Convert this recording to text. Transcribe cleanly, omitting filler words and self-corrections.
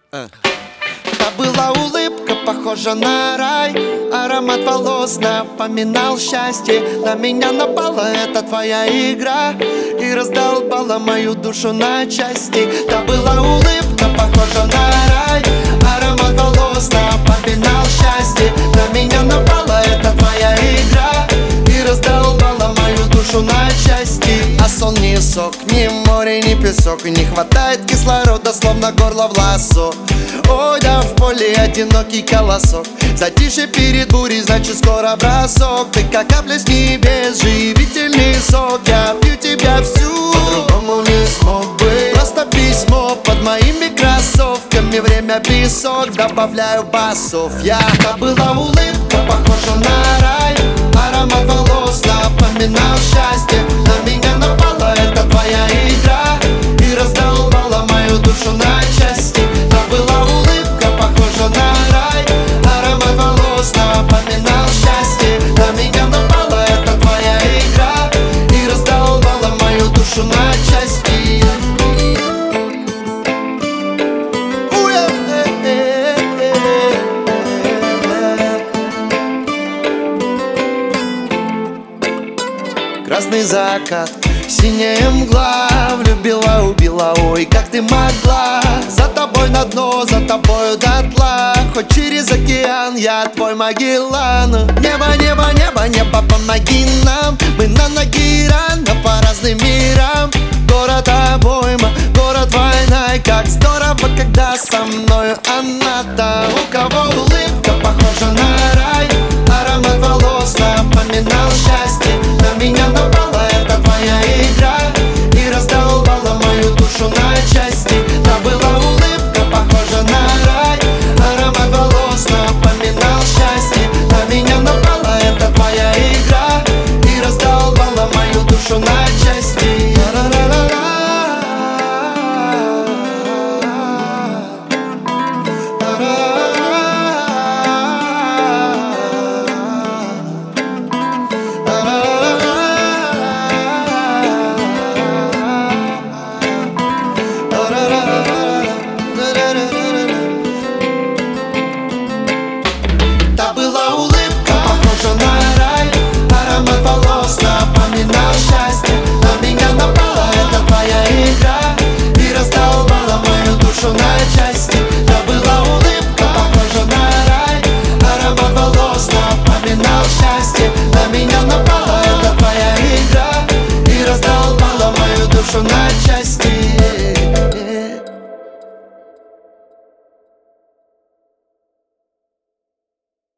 Та была улыбка, похожа на рай. Аромат волос напоминал счастье. На меня напала эта твоя игра и раздолбала мою душу на части. Та была улыбка, похожа на рай. Аромат волос напоминал счастье. На меня напала эта твоя игра и раздолбала мою душу на части. А сон не сок, ни море, ни песок. Не хватает кислорода, словно горло в лассо. Ой, да в поле одинокий колосок. Затишье перед бурей, значит скоро бросок. Ты как капля с небес, живительный сок. Я пью тебя всю, по-другому не смог бы. Просто письмо под моими кроссовками. Время песок, добавляю басов. Та была улыбка, похожа на рай. Аромат волос напоминал счастье. На меня напала эта твоя игра и раздолбала мою душу на части. Та была улыбка, похожа на рай. Аромат волос напоминал счастье. На меня напала эта твоя игра и раздолбала мою душу на части. Красный закат, синяя мгла. Влюбила, убила, ой, как ты могла. За тобой на дно, за тобою дотла. Хоть через океан, я твой Магеллан. Небо, небо, небо, небо, помоги нам. Мы на ноги рано по разным мирам. Город обойма, город война. И как здорово, когда со мною она. Там у кого улыбка,